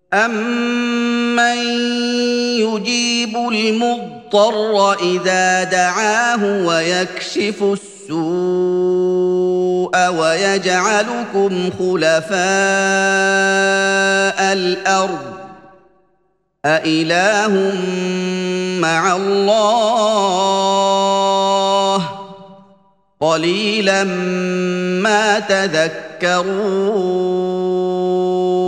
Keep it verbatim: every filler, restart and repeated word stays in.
أَمَّن يُجِيبُ الْمُضْطَرَّ إِذَا دَعَاهُ وَيَكْشِفُ السُّوءَ وَيَجْعَلُكُمْ خُلَفَاءَ الْأَرْضِ ۗ أَإِلَٰهٌ مَّعَ اللَّهِ ۚ قَلِيلًا مَّا تَذَكَّرُونَ